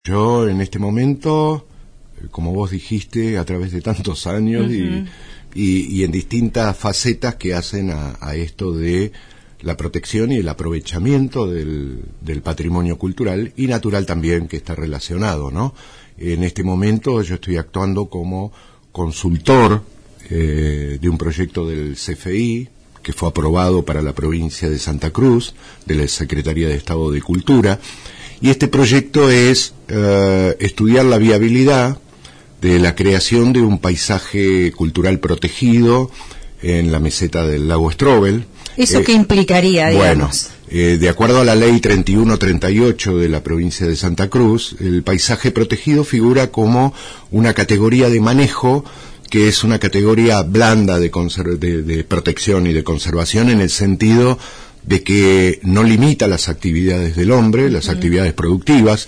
Yo en este momento, como vos dijiste, a través de tantos años y en distintas facetas que hacen a esto de la protección y el aprovechamiento del patrimonio cultural y natural también que está relacionado, ¿no? En este momento yo estoy actuando como consultor de un proyecto del CFI que fue aprobado para la provincia de Santa Cruz, de la Secretaría de Estado de Cultura, y este proyecto es estudiar la viabilidad de la creación de un paisaje cultural protegido en la meseta del lago Strobel. ¿Eso qué implicaría, digamos? Bueno, de acuerdo a la ley 3138 de la provincia de Santa Cruz, el paisaje protegido figura como una categoría de manejo que es una categoría blanda de protección y de conservación, en el sentido de que no limita las actividades del hombre, las actividades productivas,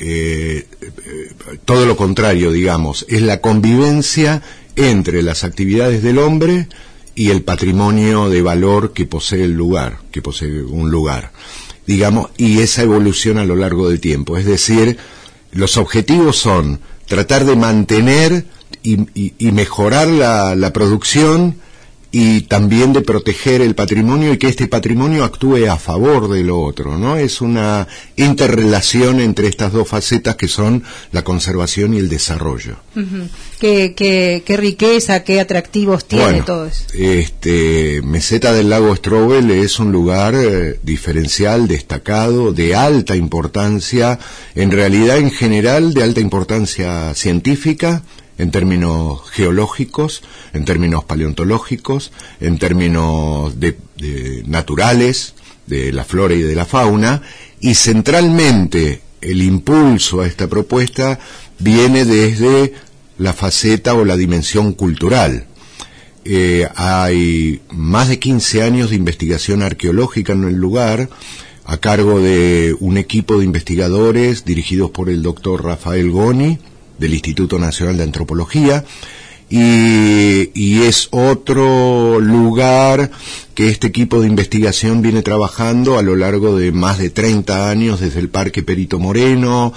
todo lo contrario, digamos, es la convivencia entre las actividades del hombre y el patrimonio de valor que posee el lugar, que posee un lugar, digamos, y esa evolución a lo largo del tiempo. Es decir, los objetivos son tratar de mantener y mejorar la producción, y también de proteger el patrimonio y que este patrimonio actúe a favor de lo otro, ¿no? Es una interrelación entre estas dos facetas que son la conservación y el desarrollo. ¿Qué riqueza, qué atractivos tiene todo eso? Meseta del lago Strobel es un lugar diferencial, destacado, de alta importancia, en realidad en general de alta importancia científica, en términos geológicos, en términos paleontológicos, en términos de naturales, de la flora y de la fauna, y centralmente el impulso a esta propuesta viene desde la faceta o la dimensión cultural. Hay más de 15 años de investigación arqueológica en el lugar, a cargo de un equipo de investigadores dirigidos por el doctor Rafael Goni, del Instituto Nacional de Antropología, y es otro lugar que este equipo de investigación viene trabajando a lo largo de más de 30 años, desde el Parque Perito Moreno,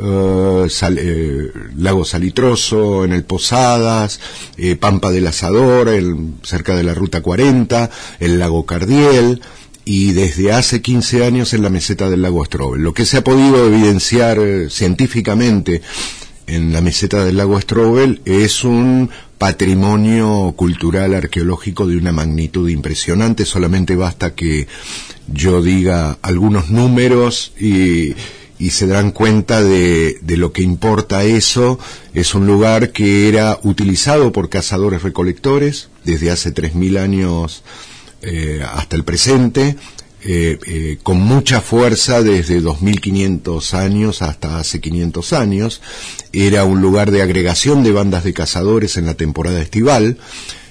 Lago Salitroso, en el Posadas, Pampa del Asador, cerca de la Ruta 40, el Lago Cardiel, y desde hace 15 años en la meseta del lago Strobel. Lo que se ha podido evidenciar científicamente en la meseta del lago Strobel es un patrimonio cultural arqueológico de una magnitud impresionante. Solamente basta que yo diga algunos números y se darán cuenta de lo que importa eso. Es un lugar que era utilizado por cazadores recolectores desde hace 3000 años hasta el presente, con mucha fuerza desde 2500 años hasta hace 500 años. Era un lugar de agregación de bandas de cazadores en la temporada estival,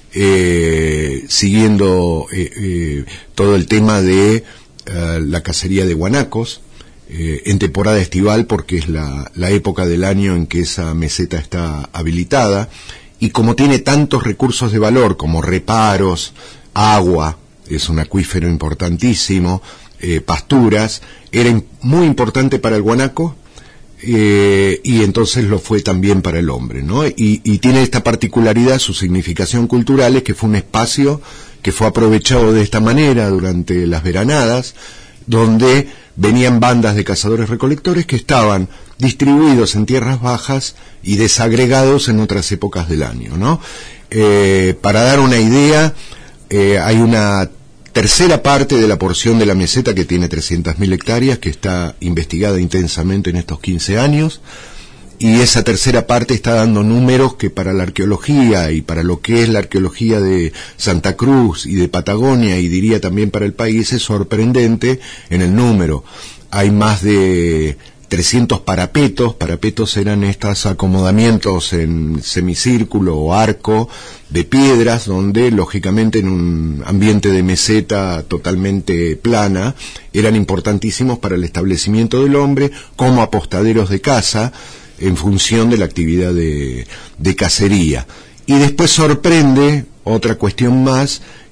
siguiendo todo el tema de la cacería de guanacos en temporada estival, porque es la época del año en que esa meseta está habilitada, y como tiene tantos recursos de valor como reparos, agua, es un acuífero importantísimo, pasturas, era muy importante para el guanaco, y entonces lo fue también para el hombre, ¿no? Y tiene esta particularidad, su significación cultural es que fue un espacio que fue aprovechado de esta manera durante las veranadas, donde venían bandas de cazadores recolectores que estaban distribuidos en tierras bajas y desagregados en otras épocas del año, ¿no? Para dar una idea, hay una tercera parte de la porción de la meseta, que tiene 300.000 hectáreas, que está investigada intensamente en estos 15 años, y esa tercera parte está dando números que para la arqueología y para lo que es la arqueología de Santa Cruz y de Patagonia, y diría también para el país, es sorprendente en el número. Hay más de 300 parapetos. Parapetos eran estos acomodamientos en semicírculo o arco de piedras, donde lógicamente en un ambiente de meseta totalmente plana eran importantísimos para el establecimiento del hombre como apostaderos de caza en función de la actividad de cacería. Y después sorprende otra cuestión más,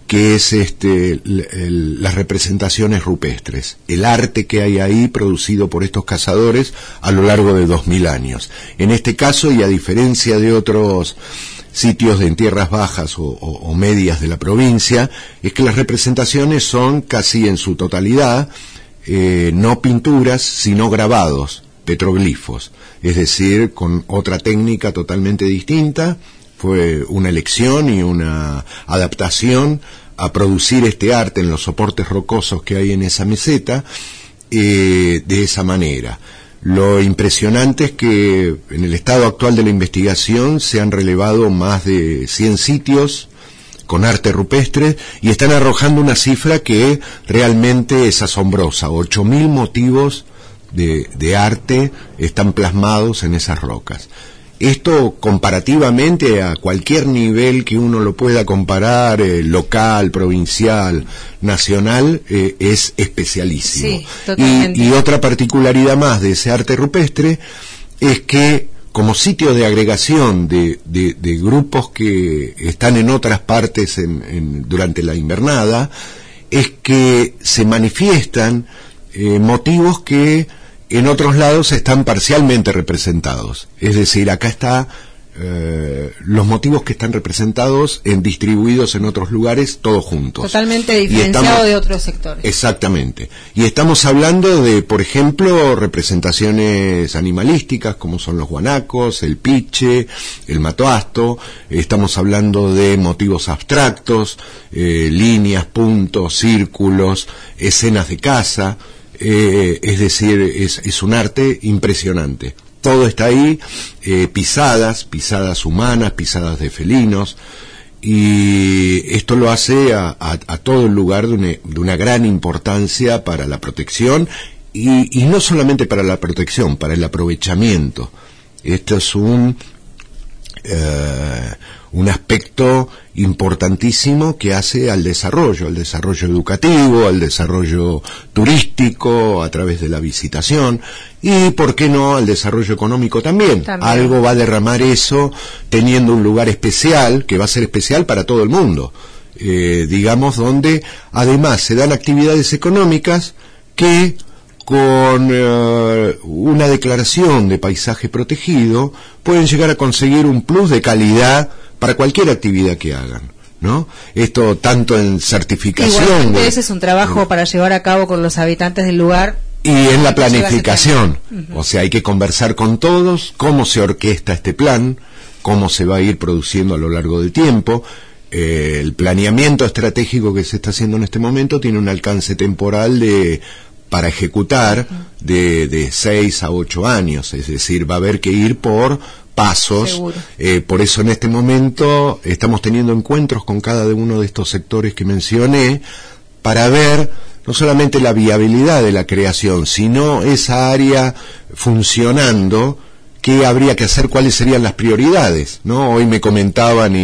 que es las representaciones rupestres, el arte que hay ahí producido por estos cazadores a lo largo de 2000 años. En este caso, y a diferencia de otros sitios en tierras bajas o medias de la provincia, es que las representaciones son casi en su totalidad no pinturas, sino grabados, petroglifos, es decir, con otra técnica totalmente distinta. Fue una elección y una adaptación a producir este arte en los soportes rocosos que hay en esa meseta de esa manera. Lo impresionante es que en el estado actual de la investigación se han relevado más de 100 sitios con arte rupestre y están arrojando una cifra que realmente es asombrosa. 8.000 motivos de arte están plasmados en esas rocas. Esto comparativamente a cualquier nivel que uno lo pueda comparar, local, provincial, nacional, es especialísimo. Sí, totalmente. Y otra particularidad más de ese arte rupestre es que como sitio de agregación de grupos que están en otras partes durante la invernada, es que se manifiestan motivos que en otros lados están parcialmente representados. Es decir, acá está los motivos que están representados distribuidos en otros lugares, todos juntos. Totalmente diferenciado de otros sectores. Exactamente. Y estamos hablando de, por ejemplo, representaciones animalísticas, como son los guanacos, el piche, el matoasto. Estamos hablando de motivos abstractos, líneas, puntos, círculos, escenas de caza. Es decir, es un arte impresionante. Todo está ahí, pisadas humanas, pisadas de felinos, y esto lo hace a todo el lugar de una gran importancia para la protección, y no solamente para la protección, para el aprovechamiento. Esto es un aspecto importantísimo que hace al desarrollo educativo, al desarrollo turístico a través de la visitación y, ¿por qué no?, al desarrollo económico también. Algo va a derramar eso teniendo un lugar especial, que va a ser especial para todo el mundo, digamos, donde además se dan actividades económicas que con una declaración de paisaje protegido pueden llegar a conseguir un plus de calidad para cualquier actividad que hagan, ¿no? Esto tanto en certificación. Igualmente ese es un trabajo para llevar a cabo con los habitantes del lugar. Y en la planificación. O sea, hay que conversar con todos, cómo se orquesta este plan, cómo se va a ir produciendo a lo largo del tiempo. El planeamiento estratégico que se está haciendo en este momento tiene un alcance temporal para ejecutar de 6 a 8 años, es decir, va a haber que ir por pasos. Por eso en este momento estamos teniendo encuentros con cada uno de estos sectores que mencioné para ver no solamente la viabilidad de la creación, sino esa área funcionando, qué habría que hacer, cuáles serían las prioridades, ¿no? Hoy me comentaban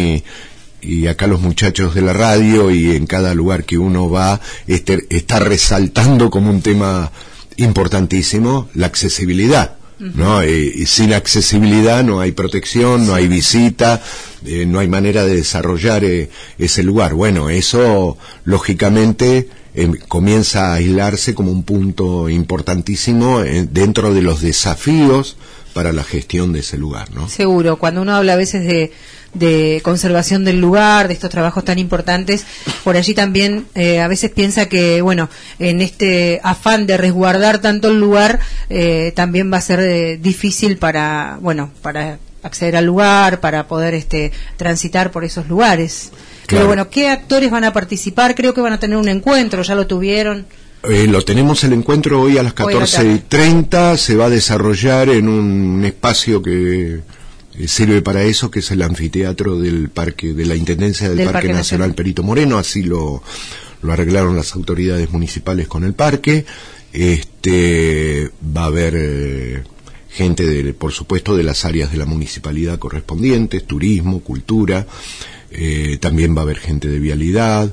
y acá los muchachos de la radio y en cada lugar que uno va está resaltando como un tema importantísimo la accesibilidad, ¿no? Y sin accesibilidad no hay protección, no hay visita, no hay manera de desarrollar ese lugar. Bueno, eso lógicamente comienza a aislarse como un punto importantísimo dentro de los desafíos para la gestión de ese lugar, ¿no? Seguro, cuando uno habla a veces de conservación del lugar, de estos trabajos tan importantes, por allí también a veces piensa que, bueno, en este afán de resguardar tanto el lugar, también va a ser difícil para acceder al lugar, para poder transitar por esos lugares. Claro. Pero bueno, ¿qué actores van a participar? Creo que van a tener un encuentro, ¿ya lo tuvieron? Lo tenemos el encuentro hoy a las 14:30, se va a desarrollar en un espacio que sirve para eso, que es el anfiteatro del parque, de la Intendencia del Parque Nacional Perito Moreno, así lo arreglaron las autoridades municipales con el parque. Va a haber gente por supuesto de las áreas de la municipalidad correspondientes, turismo, cultura, también va a haber gente de vialidad,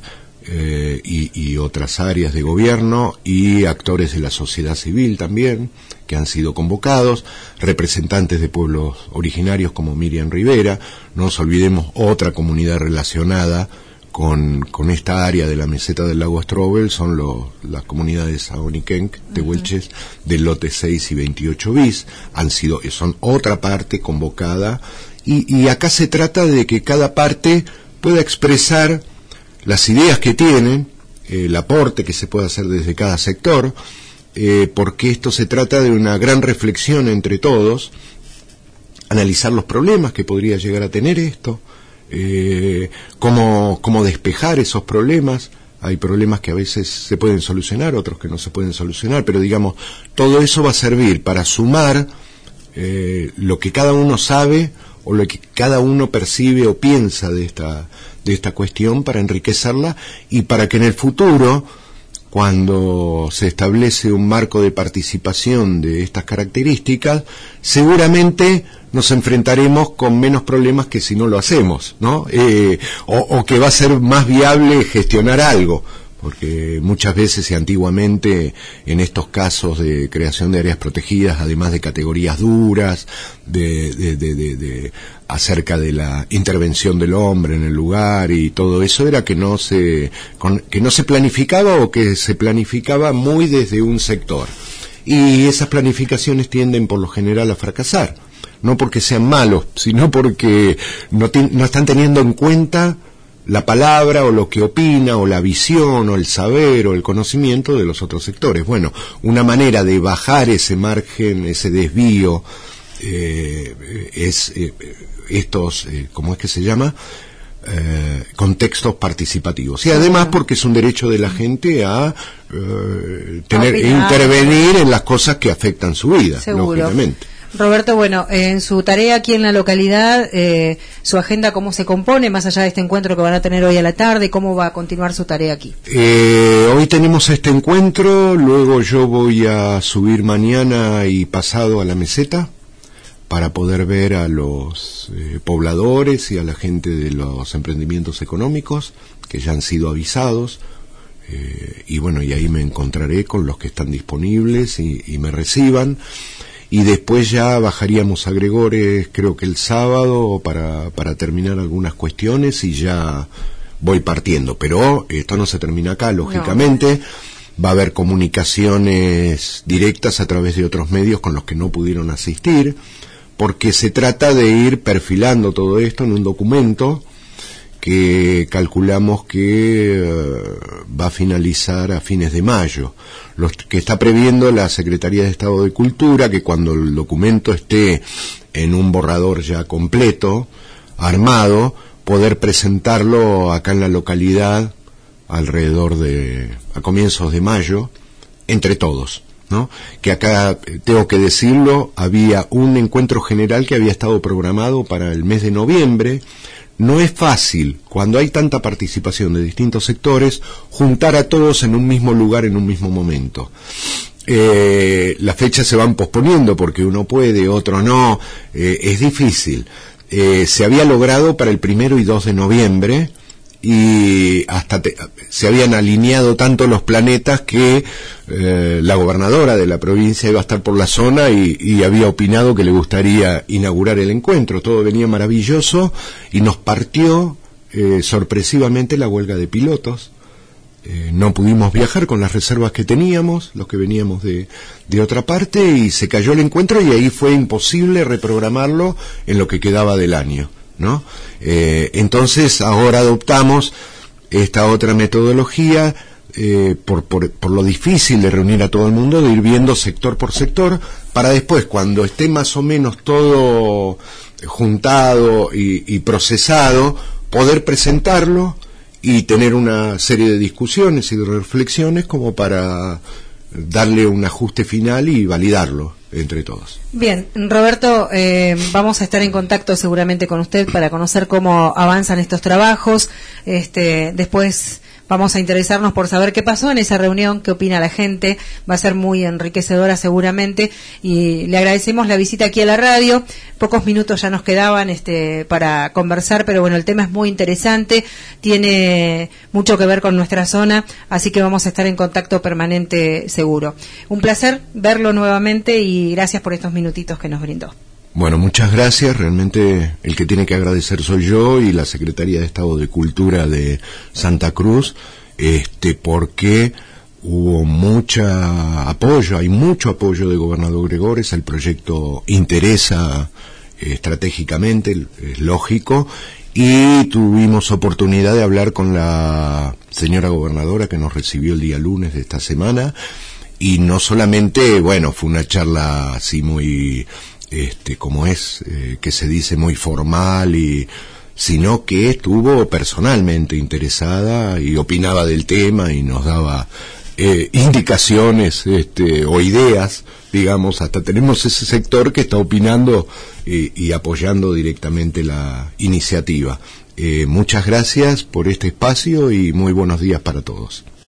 y otras áreas de gobierno y actores de la sociedad civil también que han sido convocados, representantes de pueblos originarios como Miriam Rivera, no nos olvidemos otra comunidad relacionada con esta área de la meseta del lago Strobel son las comunidades Saoniquenc, Tehuelches, del lote 6 y 28 bis, son otra parte convocada, y acá se trata de que cada parte pueda expresar las ideas que tienen, el aporte que se puede hacer desde cada sector, porque esto se trata de una gran reflexión entre todos, analizar los problemas que podría llegar a tener esto, cómo despejar esos problemas. Hay problemas que a veces se pueden solucionar, otros que no se pueden solucionar, pero digamos, todo eso va a servir para sumar lo que cada uno sabe o lo que cada uno percibe o piensa de esta cuestión, para enriquecerla y para que en el futuro, cuando se establece un marco de participación de estas características, seguramente nos enfrentaremos con menos problemas que si no lo hacemos, ¿no? O que va a ser más viable gestionar algo, porque muchas veces y antiguamente en estos casos de creación de áreas protegidas, además de categorías duras, acerca de la intervención del hombre en el lugar y todo eso, era que no se planificaba, o que se planificaba muy desde un sector, y esas planificaciones tienden por lo general a fracasar, no porque sean malos, sino porque no están teniendo en cuenta la palabra o lo que opina o la visión o el saber o el conocimiento de los otros sectores. Bueno, una manera de bajar ese margen, ese desvío, es estos, ¿cómo es que se llama? Contextos participativos. Y además porque es un derecho de la gente a intervenir en las cosas que afectan su vida, lógicamente. Roberto, bueno, en su tarea aquí en la localidad, su agenda, ¿cómo se compone, más allá de este encuentro que van a tener hoy a la tarde? ¿Cómo va a continuar su tarea aquí? Hoy tenemos este encuentro, luego yo voy a subir mañana y pasado a la meseta para poder ver a los pobladores y a la gente de los emprendimientos económicos que ya han sido avisados, y bueno, y ahí me encontraré con los que están disponibles y me reciban. Y después ya bajaríamos a Gregores, creo que el sábado, para terminar algunas cuestiones, y ya voy partiendo. Pero esto no se termina acá, lógicamente. No. Va a haber comunicaciones directas a través de otros medios con los que no pudieron asistir, porque se trata de ir perfilando todo esto en un documento que calculamos que va a finalizar a fines de mayo, que está previendo la Secretaría de Estado de Cultura, que cuando el documento esté en un borrador ya completo, armado, poder presentarlo acá en la localidad a comienzos de mayo, entre todos, ¿no? Que acá, tengo que decirlo, había un encuentro general que había estado programado para el mes de noviembre. No es fácil, cuando hay tanta participación de distintos sectores, juntar a todos en un mismo lugar en un mismo momento. Las fechas se van posponiendo porque uno puede, otro no, es difícil. Se había logrado para el 1 y 2 de noviembre, y hasta se habían alineado tanto los planetas que la gobernadora de la provincia iba a estar por la zona y había opinado que le gustaría inaugurar el encuentro. Todo venía maravilloso y nos partió sorpresivamente la huelga de pilotos. No pudimos viajar con las reservas que teníamos, los que veníamos de otra parte, y se cayó el encuentro, y ahí fue imposible reprogramarlo en lo que quedaba del año, ¿no? Entonces ahora adoptamos esta otra metodología, por lo difícil de reunir a todo el mundo, de ir viendo sector por sector, para después, cuando esté más o menos todo juntado y procesado, poder presentarlo y tener una serie de discusiones y de reflexiones como para darle un ajuste final y validarlo entre todos. Bien, Roberto, vamos a estar en contacto seguramente con usted para conocer cómo avanzan estos trabajos. Después vamos a interesarnos por saber qué pasó en esa reunión, qué opina la gente. Va a ser muy enriquecedora seguramente, y le agradecemos la visita aquí a la radio. Pocos minutos ya nos quedaban para conversar, pero bueno, el tema es muy interesante, tiene mucho que ver con nuestra zona, así que vamos a estar en contacto permanente seguro. Un placer verlo nuevamente y gracias por estos minutitos que nos brindó. Bueno, muchas gracias. Realmente el que tiene que agradecer soy yo y la Secretaría de Estado de Cultura de Santa Cruz, porque hubo hay mucho apoyo de Gobernador Gregores. El proyecto interesa estratégicamente, es lógico, y tuvimos oportunidad de hablar con la señora gobernadora que nos recibió el día lunes de esta semana, y no solamente, bueno, fue una charla así muy que se dice muy formal, sino que estuvo personalmente interesada y opinaba del tema y nos daba indicaciones o ideas, digamos. Hasta tenemos ese sector que está opinando y apoyando directamente la iniciativa. Muchas gracias por este espacio y muy buenos días para todos.